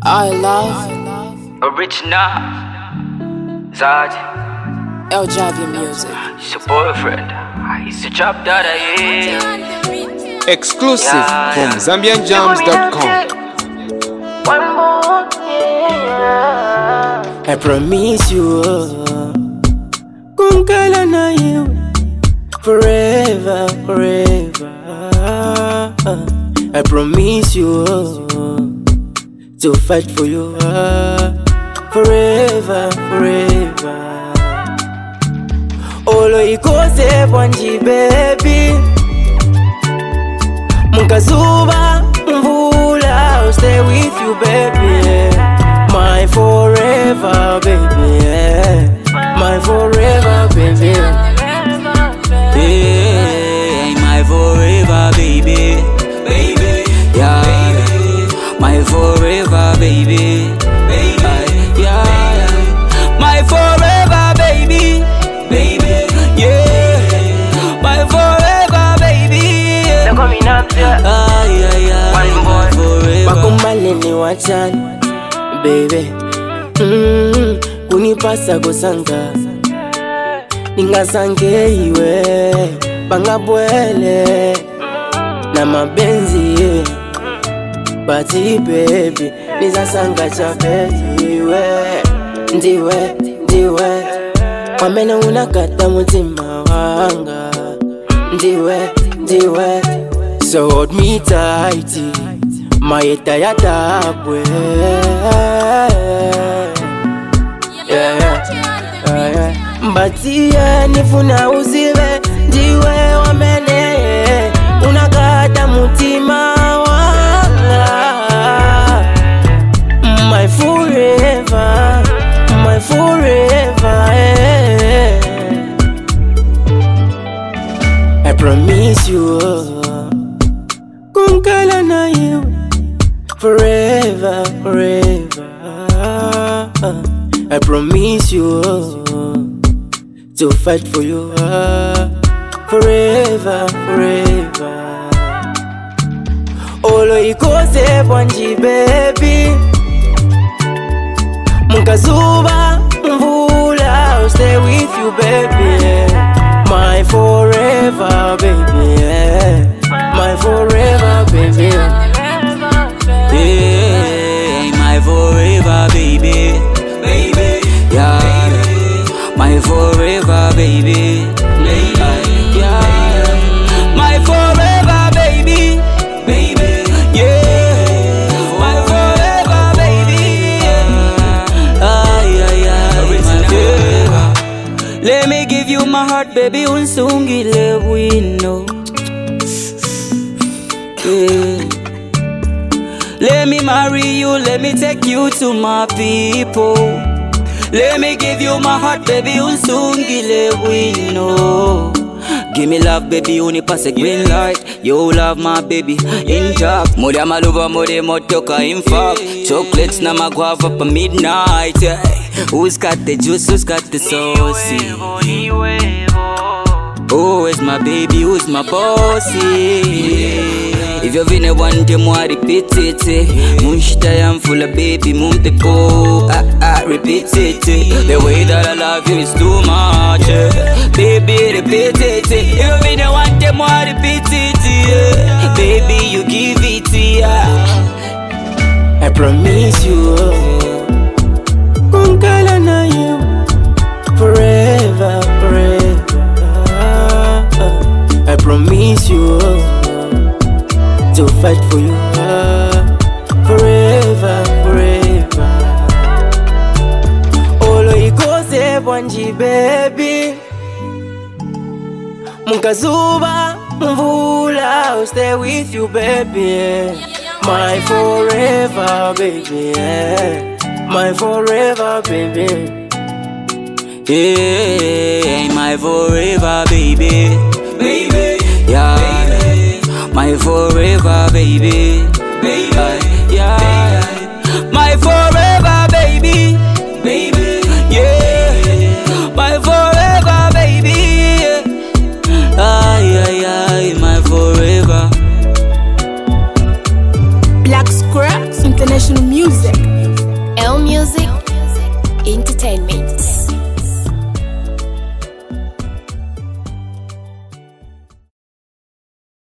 I love Original Zad El Javi music. It's your boyfriend. He's a job that I am. Exclusive from ZambianJams.com. One more, I promise you, kunkala na you forever, forever. I promise you to fight for you forever, forever. Olo ikose bwanji baby, munkazuba mvula, I'll stay with you baby. My forever baby, my forever baby. Hey, my forever baby, baby, yeah, my forever baby, baby, yeah, my forever baby, baby, yeah, my forever baby. They're coming up there. One more. Bakumbale ni wachani baby, kunipasa kusanga ningasange iwe bangabwele na mabenzi bati baby nizasanga chapeti iwe ndiwe ndiwe wamene unakata mutima wanga ndiwe ndiwe, so hold me tight maeta yatabwe Mbatia nifuna uzive ndiwe wamene unakata mutima wanga. My forever, my forever, I promise you kunkala na you forever, forever. I promise you to fight for you forever, forever. Olo ikose bwanji baby, munkazuba mvula, I'll stay with you baby. My forever baby, my forever baby. Hey, my forever baby, baby, yeah, my forever baby, yeah, my forever baby, baby, yeah, my forever baby, yeah. Let me give you my heart baby, unsungile wino, yeah. Let me marry you, let me take you to my people. Let me give you my heart, baby, unsungile wino. Give me love, baby, pass a green light. You love my baby, in job. More maluva, more motoka, in fuck. Chocolates na maguava pa midnight. Who's got the juice, who's got the sauce? Who is my baby, who's my bossy? If you've been a one day more repeat it. Munshita I'm full of baby mumpepo. Repeat it. The way that I love you is too much. Baby repeat it. If you've been a one day more repeat it. Baby you give it. I promise you kunkala na you forever, forever. I promise you to fight for you forever, forever. Olo ikose bwanji baby, munkazuba mvula, I'll stay with you baby. My forever baby, my forever baby. Hey, my forever baby, baby, yeah, my forever baby, baby, yeah, my forever baby, baby, yeah, my forever baby, my forever. Black Scraps International Music. Music Entertainment.